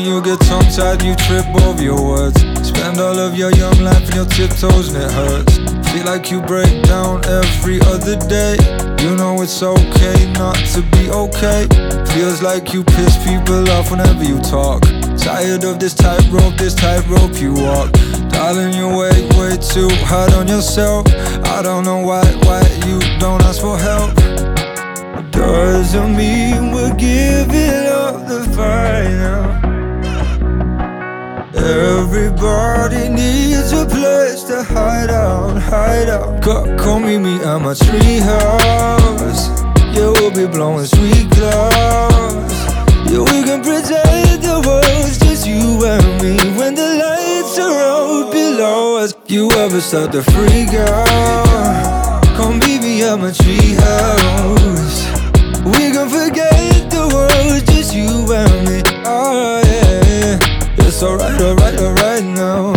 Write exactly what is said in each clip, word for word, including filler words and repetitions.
you get tongue-tied, you trip over your words. Spend all of your young life on your tiptoes and it hurts. Feel like you break down every other day. You know it's okay not to be okay. Feels like you piss people off whenever you talk. Tired of this tightrope, this tightrope you walk. Darling, you way, way too hard on yourself. I don't know why, why you don't ask for help. Doesn't mean we're giving up the fight now. Everybody needs a place to hide out, hide out. Come, come meet me at my treehouse. Yeah, we'll be blowing sweet clouds. Yeah, we can pretend the world's just you and me when the lights are out below us. You ever start to freak out? Come meet me at my treehouse. We can forget the world's just you and me. Oh yeah, it's alright, alright, alright now.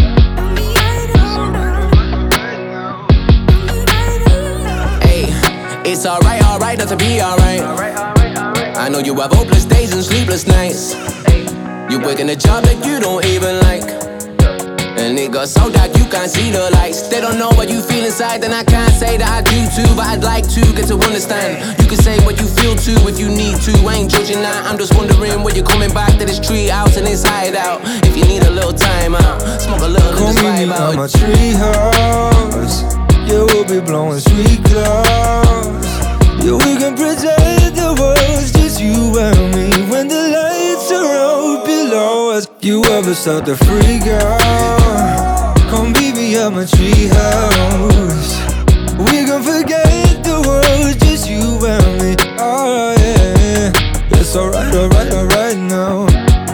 Hey, it's alright, alright not to be alright. I know you have hopeless days and sleepless nights. You working a job that you don't even like. And it got so dark you can't see the lights. They don't know what you feel inside, then I can't say that I do too. But I'd like to get to understand. You can say what you feel too if you need to. I ain't judging that, I'm just wondering when you're coming back to this tree house and inside out. If you need a little time out, smoke a little and just vibe out. Call me at my treehouse. Yeah, we'll be blowing sweet clouds. Yeah, we can pretend the world's just you and me when the lights are out below us. You ever start to freak out? Come meet me at my treehouse. We can forget the world's just you and me. Oh yeah, it's alright, alright, alright now.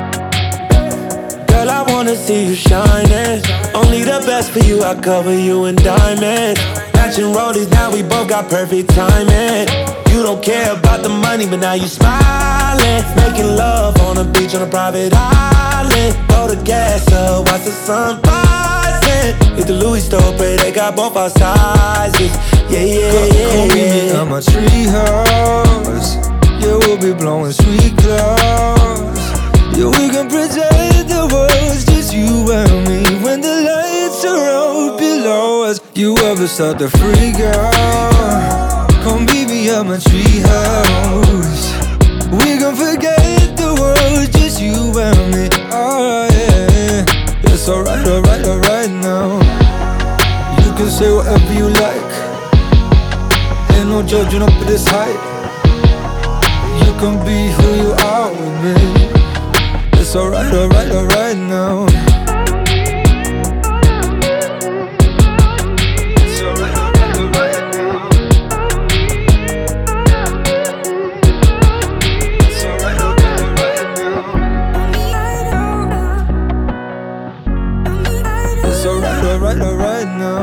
Girl, I wanna see you shining. Only the best for you, I cover you in diamonds. Matching rollies, now we both got perfect timing. You don't care about the money, but now you smiling. Making love on the beach on a private island. Throw the gas up, watch the sun rising. Hit the Louis store, pray they got both our sizes. Yeah, yeah, yeah. Come meet me at my treehouse. Yeah, we'll be blowing sweet clouds. Yeah, we can pretend the world's just you and me when the lights are out below us. You ever start to freak out? Come meet me at my treehouse. We can forget the world's just you and me. Oh yeah, it's alright, alright, alright now. You can say whatever you like. Ain't no judging up at this height. You can be who you are with me. It's alright, alright, alright now. It's alright, alright, alright now. It's alright, alright, alright now. It's alright, alright, alright now.